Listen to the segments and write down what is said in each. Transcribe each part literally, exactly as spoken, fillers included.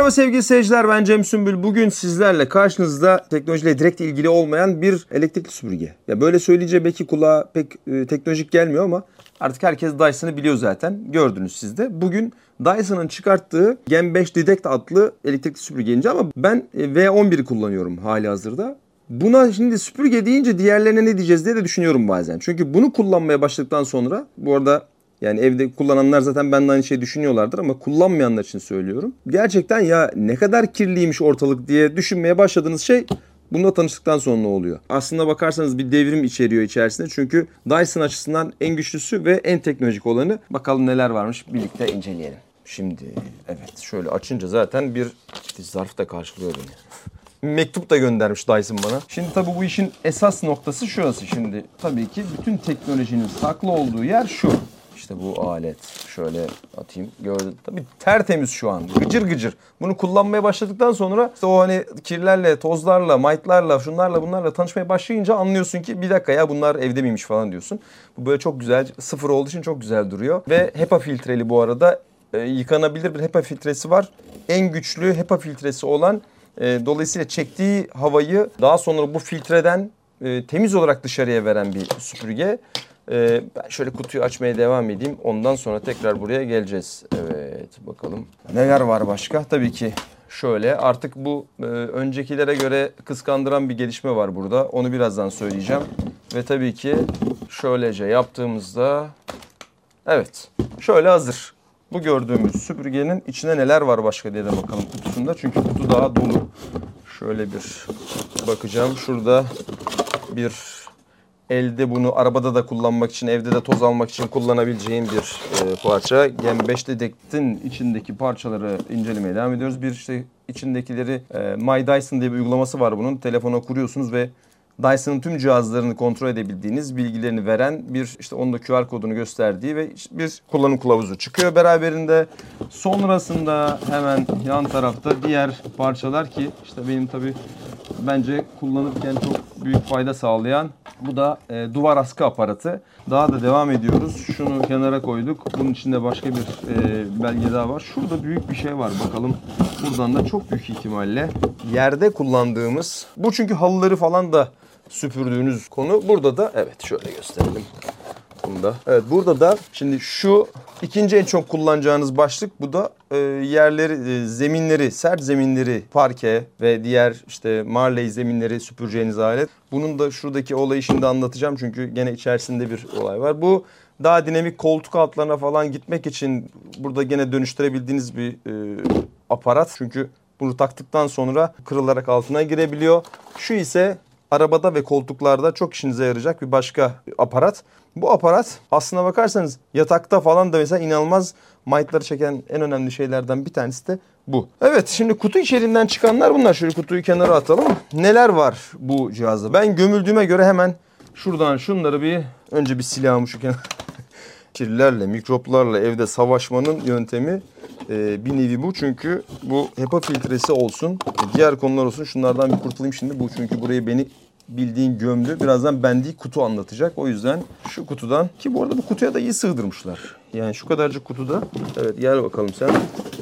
Merhaba sevgili seyirciler, ben Cem Sümbül. Bugün sizlerle karşınızda teknolojiyle direkt ilgili olmayan bir elektrikli süpürge. Ya böyle söyleyince belki kulağa pek e, teknolojik gelmiyor ama artık herkes Dyson'ı biliyor zaten. Gördünüz siz de. Bugün Dyson'ın çıkarttığı Gen beş Direct adlı elektrikli süpürge ince ama ben e, V on bir'i kullanıyorum hali hazırda. Buna şimdi süpürge deyince diğerlerine ne diyeceğiz diye de düşünüyorum bazen. Çünkü bunu kullanmaya başladıktan sonra, bu arada yani evde kullananlar zaten benden aynı şeyi düşünüyorlardır ama kullanmayanlar için söylüyorum. Gerçekten ya ne kadar kirliymiş ortalık diye düşünmeye başladığınız şey bununla tanıştıktan sonra oluyor. Aslında bakarsanız bir devrim içeriyor içerisinde. Çünkü Dyson açısından en güçlüsü ve en teknolojik olanı. Bakalım neler varmış, birlikte inceleyelim. Şimdi evet, şöyle açınca zaten bir zarf da karşılıyor beni. Mektup da göndermiş Dyson bana. Şimdi tabii bu işin esas noktası şurası. Şimdi tabii ki bütün teknolojinin saklı olduğu yer şu. İşte bu alet. Şöyle atayım. Gördüm. Tabii tertemiz şu an. Gıcır gıcır. Bunu kullanmaya başladıktan sonra işte o hani kirlerle, tozlarla, maytlarla, şunlarla bunlarla tanışmaya başlayınca anlıyorsun ki bir dakika ya bunlar evde miymiş falan diyorsun. Bu böyle çok güzel, sıfır olduğu için çok güzel duruyor. Ve HEPA filtreli bu arada. E, yıkanabilir bir HEPA filtresi var. En güçlü HEPA filtresi olan, e, dolayısıyla çektiği havayı daha sonra bu filtreden e, temiz olarak dışarıya veren bir süpürge. Ee, ben şöyle kutuyu açmaya devam edeyim. Ondan sonra tekrar buraya geleceğiz. Evet, bakalım. Neler var başka? Tabii ki şöyle artık bu e, öncekilere göre kıskandıran bir gelişme var burada. Onu birazdan söyleyeceğim. Ve tabii ki şöylece yaptığımızda evet şöyle hazır. Bu gördüğümüz süpürgenin içine neler var başka diye de bakalım kutusunda. Çünkü kutu daha dolu. Şöyle bir bakacağım. Şurada bir elde bunu arabada da kullanmak için, evde de toz almak için kullanabileceğim bir e, parça. Gen beş Direct'in içindeki parçaları incelemeye devam ediyoruz. Bir işte içindekileri e, My Dyson diye bir uygulaması var bunun. Telefona kuruyorsunuz ve Dyson'ın tüm cihazlarını kontrol edebildiğiniz, bilgilerini veren bir, işte onun da Q R kodunu gösterdiği ve bir kullanım kılavuzu çıkıyor beraberinde. Sonrasında hemen yan tarafta diğer parçalar ki işte benim tabii bence kullanırken çok büyük fayda sağlayan, bu da e, duvar askı aparatı. Daha da devam ediyoruz. Şunu kenara koyduk. Bunun içinde başka bir e, belge daha var. Şurada büyük bir şey var. Bakalım buradan da çok büyük ihtimalle yerde kullandığımız, bu çünkü halıları falan da süpürdüğünüz konu. Burada da evet şöyle gösterelim. Bunda. Evet, burada da şimdi şu ikinci en çok kullanacağınız başlık, bu da e, yerleri, e, zeminleri, sert zeminleri, parke ve diğer işte marley zeminleri süpüreceğiniz alet. Bunun da şuradaki olayı şimdi anlatacağım çünkü gene içerisinde bir olay var. Bu daha dinamik koltuk altlarına falan gitmek için burada gene dönüştürebildiğiniz bir e, aparat. Çünkü bunu taktıktan sonra kırılarak altına girebiliyor. Şu ise arabada ve koltuklarda çok işinize yarayacak bir başka aparat. Bu aparat aslına bakarsanız yatakta falan da mesela inanılmaz maytları çeken en önemli şeylerden bir tanesi de bu. Evet, şimdi kutu içeriğinden çıkanlar bunlar. Şöyle kutuyu kenara atalım. Neler var bu cihazda? Ben gömüldüğüme göre hemen şuradan şunları bir önce bir silahımı şu kenara. Kirlerle, mikroplarla evde savaşmanın yöntemi e, bir nevi bu. Çünkü bu HEPA filtresi olsun, diğer konular olsun. Şunlardan bir kurtulayım şimdi. Bu çünkü burayı beni bildiğin gömdü. Birazdan bendiği kutu anlatacak. O yüzden şu kutudan, ki bu arada bu kutuya da iyi sığdırmışlar. Yani şu kadarcık kutuda. Evet, gel bakalım sen.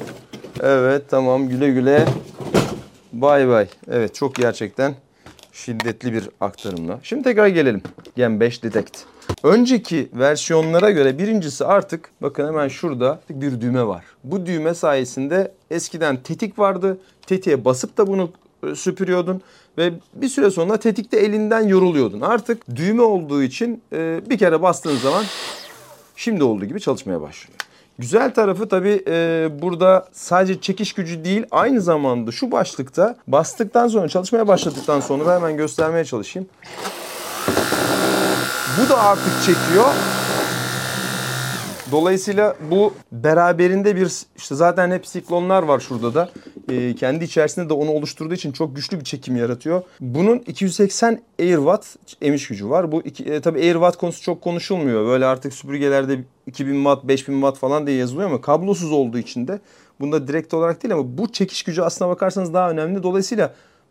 Evet, tamam, güle güle. Bay bay. Evet, çok gerçekten şiddetli bir aktarımla. Şimdi tekrar gelelim. Gen beş Direct. Önceki versiyonlara göre birincisi artık bakın hemen şurada bir düğme var. Bu düğme sayesinde eskiden tetik vardı. Tetiğe basıp da bunu süpürüyordun ve bir süre sonra tetikte elinden yoruluyordun. Artık düğme olduğu için bir kere bastığın zaman şimdi olduğu gibi çalışmaya başlıyor. Güzel tarafı tabii e, burada sadece çekiş gücü değil, aynı zamanda şu başlıkta bastıktan sonra, çalışmaya başladıktan sonra hemen göstermeye çalışayım. Bu da artık çekiyor. Dolayısıyla bu beraberinde bir, işte zaten hep siklonlar var şurada da. Ee, kendi içerisinde de onu oluşturduğu için çok güçlü bir çekim yaratıyor. Bunun iki yüz seksen Airwatt emiş gücü var. Bu iki, e, tabii Airwatt konusu çok konuşulmuyor. Böyle artık süpürgelerde iki bin watt, beş bin watt falan diye yazılıyor ama kablosuz olduğu için de bunda direkt olarak değil ama bu çekiş gücü aslına bakarsanız daha önemli. Dolayısıyla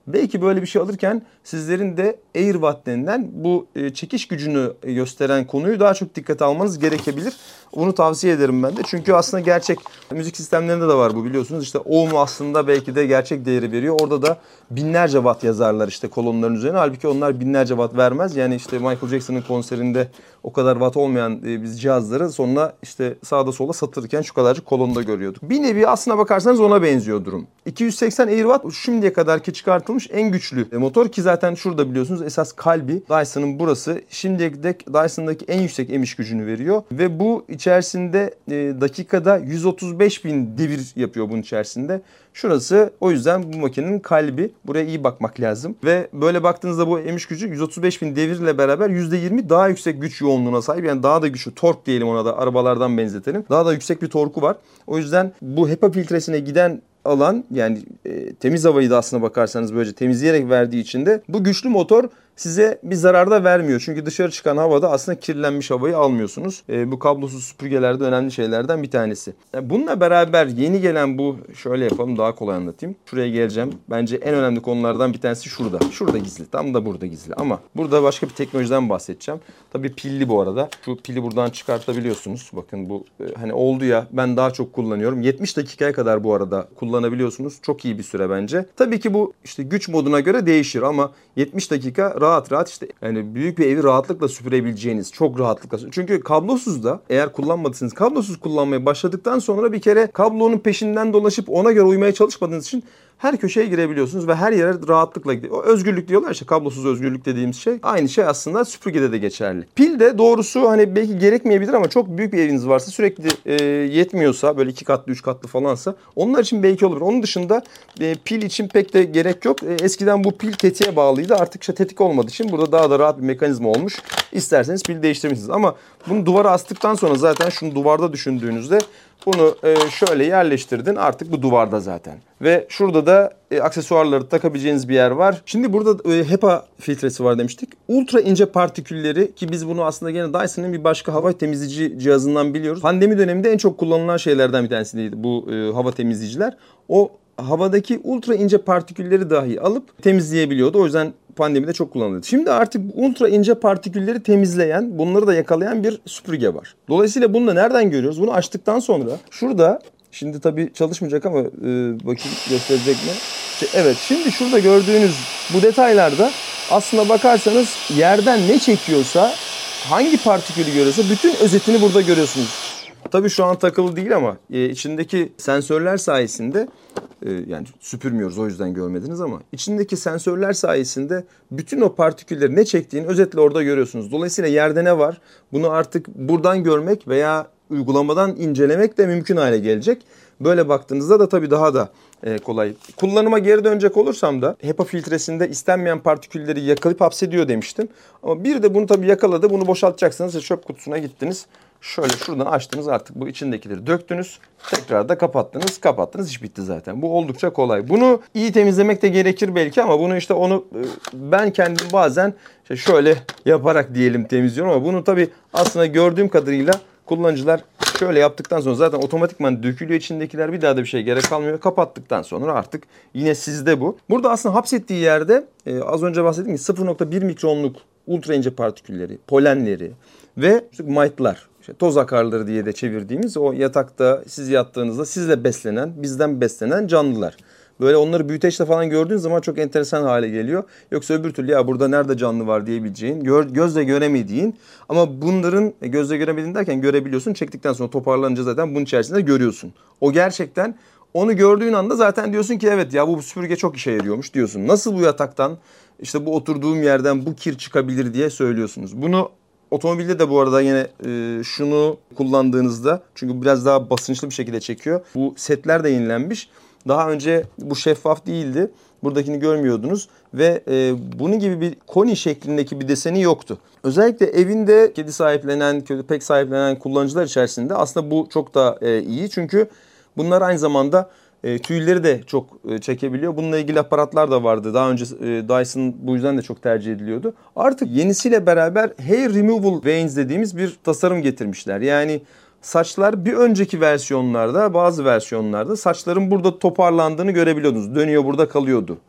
belki böyle bir şey alırken sizlerin de AirWatt denilen bu çekiş gücünü gösteren konuyu daha çok dikkate almanız gerekebilir. Bunu tavsiye ederim ben de. Çünkü aslında gerçek müzik sistemlerinde de var bu, biliyorsunuz. İşte ohm aslında belki de gerçek değeri veriyor. Orada da binlerce watt yazarlar işte kolonların üzerine. Halbuki onlar binlerce watt vermez. Yani işte Michael Jackson'ın konserinde o kadar watt olmayan biz cihazları sonra işte sağda solda satırken şu kadarcık kolonda görüyorduk. Bir nevi aslına bakarsanız ona benziyor durum. iki yüz seksen AirWatt şimdiye kadarki çıkartılmış en güçlü motor ki zaten şurada biliyorsunuz esas kalbi Dyson'ın burası. Şimdiye dek Dyson'daki en yüksek emiş gücünü veriyor ve bu içerisinde e, dakikada yüz otuz beş bin devir yapıyor bunun içerisinde. Şurası o yüzden bu makinenin kalbi. Buraya iyi bakmak lazım. Ve böyle baktığınızda bu emiş gücü yüz otuz beş bin devirle beraber yüzde yirmi daha yüksek güç yoğunluğuna sahip. Yani daha da güçlü tork diyelim, ona da arabalardan benzetelim. Daha da yüksek bir torku var. O yüzden bu HEPA filtresine giden alan, yani e, temiz havayı da aslına bakarsanız böylece temizleyerek verdiği için de bu güçlü motor size bir zarar da vermiyor. Çünkü dışarı çıkan havada aslında kirlenmiş havayı almıyorsunuz. E, bu kablosuz süpürgelerde önemli şeylerden bir tanesi. Yani bununla beraber yeni gelen bu, şöyle yapalım daha kolay anlatayım. Şuraya geleceğim. Bence en önemli konulardan bir tanesi şurada. Şurada gizli. Tam da burada gizli. Ama burada başka bir teknolojiden bahsedeceğim. Tabii pilli bu arada. Şu pili buradan çıkartabiliyorsunuz. Bakın bu e, hani oldu ya, ben daha çok kullanıyorum. yetmiş dakikaya kadar bu arada kullanabiliyorsunuz. Çok iyi bir süre bence. Tabii ki bu işte güç moduna göre değişir ama yetmiş dakika rahat rahat işte yani büyük bir evi rahatlıkla süpürebileceğiniz, çok rahatlıkla. Çünkü kablosuz da eğer kullanmadıysanız, kablosuz kullanmaya başladıktan sonra bir kere kablonun peşinden dolaşıp ona göre uymaya çalışmadığınız için her köşeye girebiliyorsunuz ve her yere rahatlıkla gidiyor. O özgürlük diyorlar işte, kablosuz özgürlük dediğimiz şey. Aynı şey aslında süpürgede de geçerli. Pil de doğrusu hani belki gerekmeyebilir ama çok büyük bir eviniz varsa, sürekli e, yetmiyorsa, böyle iki katlı üç katlı falansa onlar için belki olur. Onun dışında e, pil için pek de gerek yok. E, eskiden bu pil tetiğe bağlıydı. Artık işte tetik olmadığı için burada daha da rahat bir mekanizma olmuş. İsterseniz pil değiştirmişsiniz. Ama bunu duvara astıktan sonra zaten şunu duvarda düşündüğünüzde bunu şöyle yerleştirdin, artık bu duvarda zaten. Ve şurada da e, aksesuarları takabileceğiniz bir yer var. Şimdi burada e, HEPA filtresi var demiştik. Ultra ince partikülleri, ki biz bunu aslında gene Dyson'ın bir başka hava temizleyici cihazından biliyoruz. Pandemi döneminde en çok kullanılan şeylerden bir tanesiydi bu e, hava temizleyiciler. O havadaki ultra ince partikülleri dahi alıp temizleyebiliyordu. O yüzden pandemide çok kullanıldı. Şimdi artık ultra ince partikülleri temizleyen, bunları da yakalayan bir süpürge var. Dolayısıyla bunu da nereden görüyoruz? Bunu açtıktan sonra şurada, şimdi tabii çalışmayacak ama e, bakayım gösterecek mi? Evet, şimdi şurada gördüğünüz bu detaylarda aslına bakarsanız yerden ne çekiyorsa, hangi partikülü görüyorsa bütün özetini burada görüyorsunuz. Tabii şu an takılı değil ama e, içindeki sensörler sayesinde e, yani süpürmüyoruz o yüzden görmediniz ama içindeki sensörler sayesinde bütün o partikülleri ne çektiğini özetle orada görüyorsunuz. Dolayısıyla yerde ne var? Bunu artık buradan görmek veya uygulamadan incelemek de mümkün hale gelecek. Böyle baktığınızda da tabii daha da e, kolay. Kullanıma geri dönecek olursam da HEPA filtresinde istenmeyen partikülleri yakalayıp hapsediyor demiştim. Ama bir de bunu tabii yakaladı. Bunu boşaltacaksınız. Çöp kutusuna gittiniz. Şöyle şuradan açtınız, artık bu içindekileri döktünüz. Tekrar da kapattınız. Kapattınız, iş bitti zaten. Bu oldukça kolay. Bunu iyi temizlemek de gerekir belki ama bunu işte onu ben kendim bazen işte şöyle yaparak diyelim temizliyorum ama bunu tabii aslında gördüğüm kadarıyla kullanıcılar şöyle yaptıktan sonra zaten otomatikman dökülüyor içindekiler, bir daha da bir şey gerek kalmıyor. Kapattıktan sonra artık yine sizde bu. Burada aslında hapsettiği yerde e, az önce bahsettiğim gibi sıfır nokta bir mikronluk ultra ince partikülleri, polenleri ve mite'lar, işte toz akarları diye de çevirdiğimiz o yatakta siz yattığınızda sizle beslenen, bizden beslenen canlılar. Böyle onları büyüteçle falan gördüğün zaman çok enteresan hale geliyor. Yoksa öbür türlü ya burada nerede canlı var diyebileceğin, gör, gözle göremediğin ama bunların gözle göremediğin derken görebiliyorsun. Çektikten sonra toparlanınca zaten bunun içerisinde görüyorsun. O gerçekten, onu gördüğün anda zaten diyorsun ki evet ya bu süpürge çok işe yarıyormuş diyorsun. Nasıl bu yataktan, işte bu oturduğum yerden bu kir çıkabilir diye söylüyorsunuz. Bunu otomobilde de bu arada yine e, şunu kullandığınızda, çünkü biraz daha basınçlı bir şekilde çekiyor. Bu setler de yenilenmiş. Daha önce bu şeffaf değildi. Buradakini görmüyordunuz ve e, bunun gibi bir koni şeklindeki bir deseni yoktu. Özellikle evinde kedi sahiplenen, köpek sahiplenen kullanıcılar içerisinde aslında bu çok da e, iyi. Çünkü bunlar aynı zamanda e, tüyleri de çok e, çekebiliyor. Bununla ilgili aparatlar da vardı. Daha önce e, Dyson bu yüzden de çok tercih ediliyordu. Artık yenisiyle beraber hair removal vanes dediğimiz bir tasarım getirmişler. Yani saçlar bir önceki versiyonlarda, bazı versiyonlarda saçların burada toparlandığını görebiliyordunuz. Dönüyor, burada kalıyordu.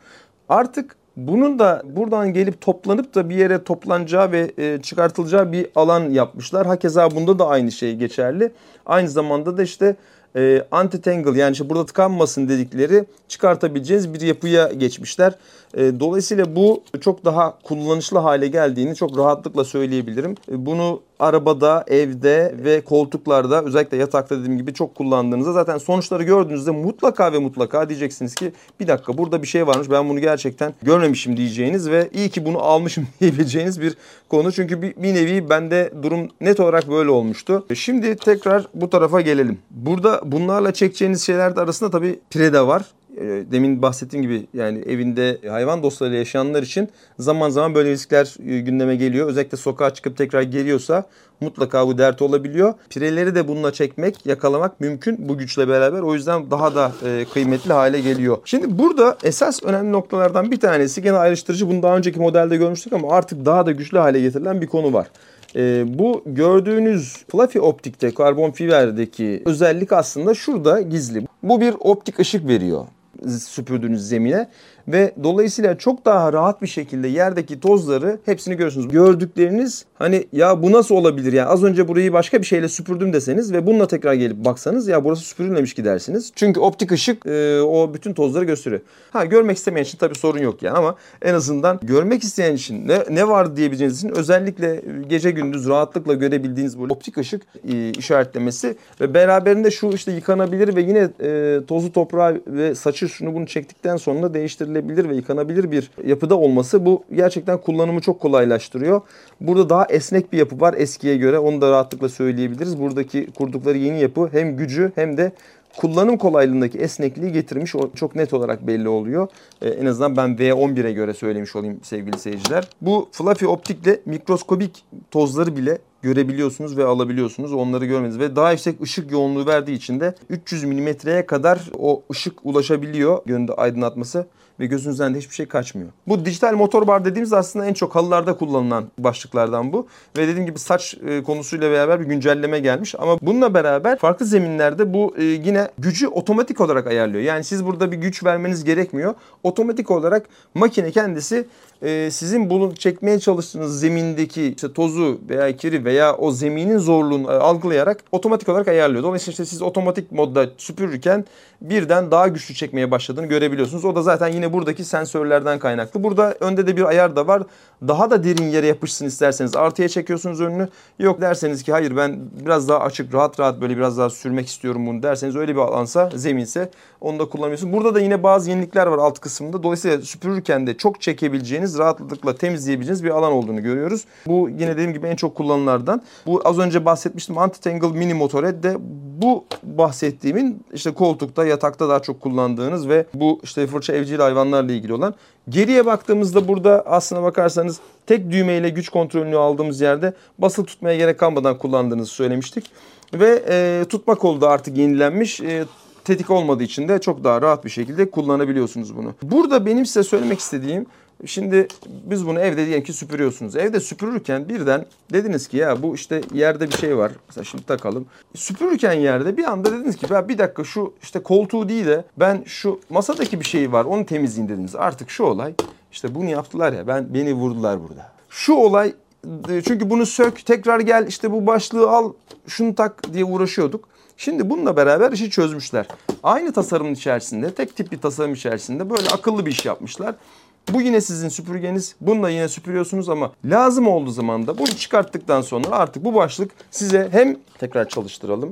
Artık bunun da buradan gelip toplanıp da bir yere toplanacağı ve e, çıkartılacağı bir alan yapmışlar. Hakeza bunda da aynı şey geçerli. Aynı zamanda da işte e, anti-tangle, yani işte burada tıkanmasın dedikleri çıkartabileceğiniz bir yapıya geçmişler. E, dolayısıyla bu çok daha kullanışlı hale geldiğini çok rahatlıkla söyleyebilirim. E, bunu arabada, evde ve koltuklarda, özellikle yatakta dediğim gibi çok kullandığınızda zaten sonuçları gördüğünüzde mutlaka ve mutlaka diyeceksiniz ki bir dakika, burada bir şey varmış, ben bunu gerçekten görmemişim diyeceğiniz ve iyi ki bunu almışım diyebileceğiniz bir konu. Çünkü bir, bir nevi bende durum net olarak böyle olmuştu. Şimdi tekrar bu tarafa gelelim. Burada bunlarla çekeceğiniz şeyler de arasında tabii pire de var. Demin bahsettiğim gibi yani evinde hayvan dostlarıyla yaşayanlar için zaman zaman böyle riskler gündeme geliyor. Özellikle sokağa çıkıp tekrar geliyorsa mutlaka bu dert olabiliyor. Pireleri de bununla çekmek, yakalamak mümkün bu güçle beraber. O yüzden daha da kıymetli hale geliyor. Şimdi burada esas önemli noktalardan bir tanesi, gene ayrıştırıcı, bunu daha önceki modelde görmüştük ama artık daha da güçlü hale getirilen bir konu var. Ee, bu gördüğünüz Fluffy Optik'te, karbon fiberdeki özellik aslında şurada gizli. Bu bir optik ışık veriyor süpürdüğünüz zemine ve dolayısıyla çok daha rahat bir şekilde yerdeki tozları hepsini görüyorsunuz. Gördükleriniz hani ya bu nasıl olabilir, yani az önce burayı başka bir şeyle süpürdüm deseniz ve bununla tekrar gelip baksanız ya burası süpürülmemiş ki dersiniz. Çünkü optik ışık e, o bütün tozları gösteriyor. Ha, görmek istemeyen için tabii sorun yok yani, ama en azından görmek isteyen için ne, ne var diyebileceğiniz için özellikle gece gündüz rahatlıkla görebildiğiniz bu optik ışık e, işaretlemesi ve beraberinde şu işte yıkanabilir ve yine e, tozu toprağı ve saçı şunu bunu çektikten sonra değiştirilebilir ve yıkanabilir bir yapıda olması, bu gerçekten kullanımı çok kolaylaştırıyor. Burada daha esnek bir yapı var eskiye göre, onu da rahatlıkla söyleyebiliriz. Buradaki kurdukları yeni yapı hem gücü hem de kullanım kolaylığındaki esnekliği getirmiş. O çok net olarak belli oluyor. Ee, en azından ben V on bire göre söylemiş olayım sevgili seyirciler. Bu Fluffy Optik'le mikroskobik tozları bile görebiliyorsunuz ve alabiliyorsunuz. Onları görmeniz ve daha yüksek ışık yoğunluğu verdiği için de üç yüz milimetreye kadar o ışık ulaşabiliyor, yönde aydınlatması, ve gözünüzden de hiçbir şey kaçmıyor. Bu dijital motor bar dediğimiz aslında en çok halılarda kullanılan başlıklardan bu. Ve dediğim gibi saç konusuyla beraber bir güncelleme gelmiş. Ama bununla beraber farklı zeminlerde bu yine gücü otomatik olarak ayarlıyor. Yani siz burada bir güç vermeniz gerekmiyor. Otomatik olarak makine kendisi sizin bunu çekmeye çalıştığınız zemindeki işte tozu veya kiri veya o zeminin zorluğunu algılayarak otomatik olarak ayarlıyor. Dolayısıyla işte siz otomatik modda süpürürken birden daha güçlü çekmeye başladığını görebiliyorsunuz. O da zaten yine buradaki sensörlerden kaynaklı. Burada önde de bir ayar da var. Daha da derin yere yapışsın isterseniz artıya çekiyorsunuz önünü. Yok derseniz ki hayır ben biraz daha açık, rahat rahat böyle biraz daha sürmek istiyorum bunu derseniz, öyle bir alansa, zeminse onu da kullanıyorsunuz. Burada da yine bazı yenilikler var alt kısmında. Dolayısıyla süpürürken de çok çekebileceğiniz, rahatlıkla temizleyebileceğiniz bir alan olduğunu görüyoruz. Bu yine dediğim gibi en çok kullanılanlardan. Bu az önce bahsetmiştim anti-tangle mini motoret de bu bahsettiğimin işte koltukta, yatakta daha çok kullandığınız ve bu işte fırça evcil hayvanlarla ilgili olan. Geriye baktığımızda burada aslına bakarsanız tek düğmeyle güç kontrolünü aldığımız yerde basılı tutmaya gerek kalmadan kullandığınızı söylemiştik. Ve e, tutma kolu da artık yenilenmiş. E, tetik olmadığı için de çok daha rahat bir şekilde kullanabiliyorsunuz bunu. Burada benim size söylemek istediğim, şimdi biz bunu evde diyelim ki süpürüyorsunuz. Evde süpürürken birden dediniz ki ya bu işte yerde bir şey var. Mesela şimdi takalım. Süpürürken yerde bir anda dediniz ki ya bir dakika şu işte koltuğu değil de ben şu masadaki bir şey var onu temizleyeyim dediniz. Artık şu olay, işte bunu yaptılar ya, ben beni vurdular burada. Şu olay, çünkü bunu sök tekrar gel işte bu başlığı al şunu tak diye uğraşıyorduk. Şimdi bununla beraber işi çözmüşler. Aynı tasarımın içerisinde, tek tip bir tasarım içerisinde böyle akıllı bir iş yapmışlar. Bu yine sizin süpürgeniz. Bununla yine süpürüyorsunuz ama lazım olduğu zaman da bunu çıkarttıktan sonra artık bu başlık size hem tekrar çalıştıralım.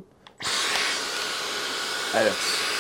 Evet.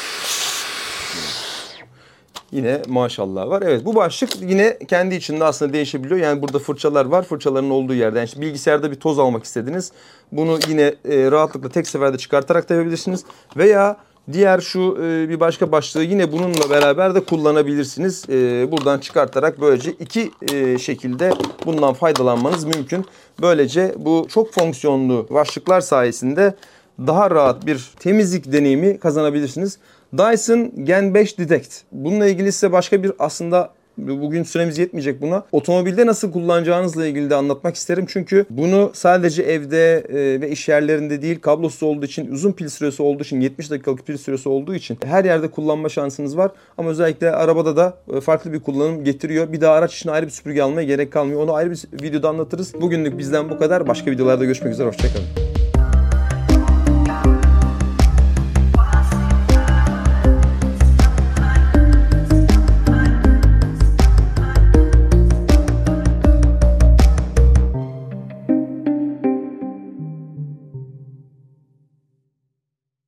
Yine maşallah var. Evet, bu başlık yine kendi içinde aslında değişebiliyor. Yani burada fırçalar var. Fırçaların olduğu yerden. Yani işte bilgisayarda bir toz almak istediniz. Bunu yine e, rahatlıkla tek seferde çıkartarak da yapabilirsiniz. Veya diğer şu e, bir başka başlığı yine bununla beraber de kullanabilirsiniz. E, buradan çıkartarak böylece iki e, şekilde bundan faydalanmanız mümkün. Böylece bu çok fonksiyonlu başlıklar sayesinde daha rahat bir temizlik deneyimi kazanabilirsiniz. Dyson Gen beş Detect. Bununla ilgili size başka bir aslında Bugün süremiz yetmeyecek buna. Otomobilde nasıl kullanacağınızla ilgili de anlatmak isterim. Çünkü bunu sadece evde e, ve iş yerlerinde değil, kablosuz olduğu için, uzun pil süresi olduğu için, yetmiş dakikalık pil süresi olduğu için her yerde kullanma şansınız var. Ama özellikle arabada da farklı bir kullanım getiriyor. Bir daha araç için ayrı bir süpürge almaya gerek kalmıyor. Onu ayrı bir videoda anlatırız. Bugünlük bizden bu kadar. Başka videolarda görüşmek üzere. Hoşçakalın.